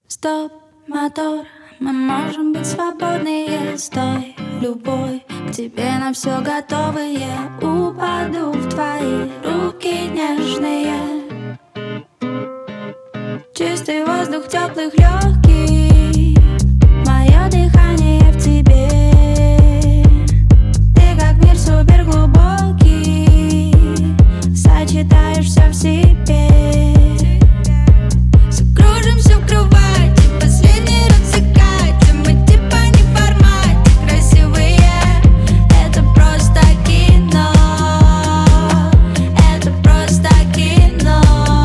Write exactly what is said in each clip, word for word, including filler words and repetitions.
Стоп, мотор, мы можем быть свободные. Стой, любовь, к тебе на все готовые. Упаду в твои руки нежные. Чистый воздух теплых легких, мое дыхание в тебе. Ты как мир супер глубокий, сочетаешь все в себе. Закружимся в кровати, последний раз в закате. Мы типа не в формате, красивые. Это просто кино, это просто кино.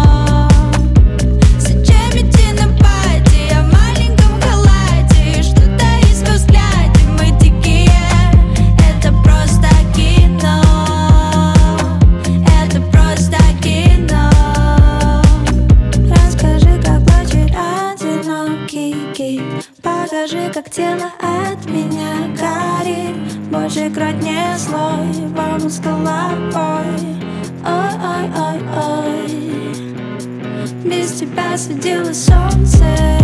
Зачем идти на пати? Я в маленьком халате, и что-то есть во взгляде. Мы дикие, это просто кино, это просто кино. Расскажи, как плачет одинокий кит. Покажи, как тело от меня горит. Больше крать не слой, волну с головой. Ой-ой-ой-ой, без тебя садило солнце.